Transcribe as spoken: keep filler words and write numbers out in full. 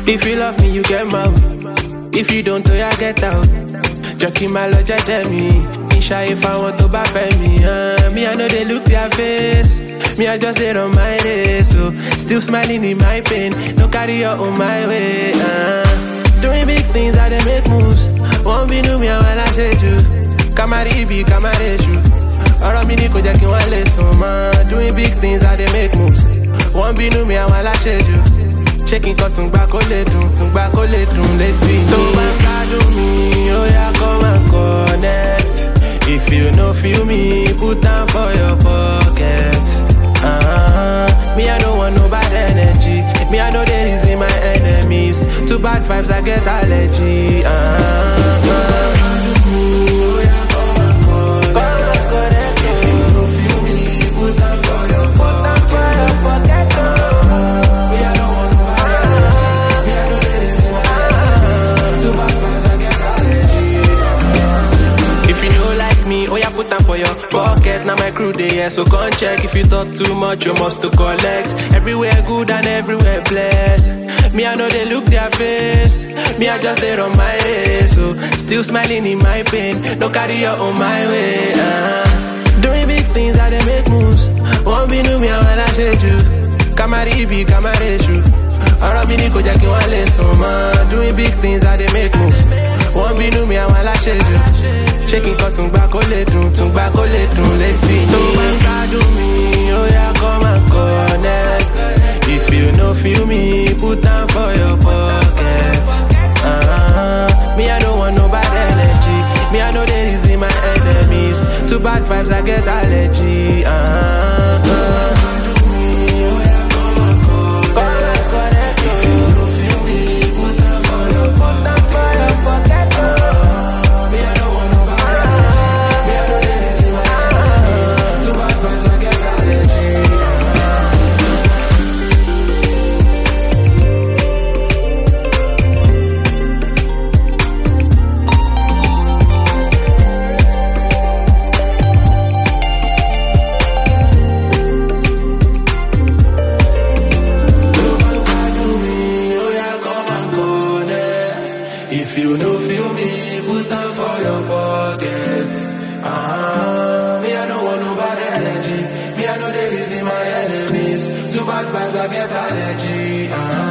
If you love me, you get mouth. If you don't, do ya get out. Jockey my lodge, tell me. Isha, if I want to buy me, uh, me I know they look their face. Me I just did on my day, so still smiling in my pain. No carry your on my way. Uh, doing big things, I they make moves. Won't be new me, I wanna shade you. Kamari be kamari you. Oro mi ni ko jẹ́ kí wọ́n lè sùn mọ́. Doing big things, I they make moves. Won't be new me, I wanna shade you. Shaking cut tún gbà kó lè dùn, tún gbà kó lè dùn létí. Tó bá ń gbádùn mi, ó yá come and connect. If you no feel me, put down for your pocket. Uh-huh. Me, I don't want no bad energy. Me, I know there is in my enemies. Too bad vibes, I get allergy. Uh-huh. If you no feel me, put down for your pocket. Me, I don't want no bad energy. Me, I know there is in my enemies. Too bad vibes, I get allergy. Uh-huh. If you know like me, oh yeah, put them for your pocket. Now my crew they here, so come check. If you talk too much, you must to collect. Everywhere good and everywhere blessed. Me I know they look their face. Me I just there on my race, so still smiling in my pain. No carry your on my way. Uh-huh. Doing big things, I they make moves. Won't be new me, I wanna shade you. Kamari be kamari you. Oro mi ni ko jẹ́ kí wọ́n lè sùn mọ́. Doing big things, I they make moves. Won't be new me, I wanna shade you. Shaking cut tún gbà kó lè dùn, tún gbà kó lè dùn létí. Tó bá ń gbádùn mi, ó yá come and connect. If you no feel me, put down for your pocket. Uh-huh. Me, I don't want no bad energy. Me, I know there is in my enemies. Too bad vibes, I get allergy. Uh-huh. If you no feel me, put down for your pocket. Uh-huh. Me, I don't want no bad energy. Me, I know there is in my enemies. Too bad vibes, I get allergy. If you no feel me, put them for your pocket. Uh-huh. Me, I don't want no bad energy. Me, I know there is in my enemies. Too bad vibes, I get allergy. Uh-huh.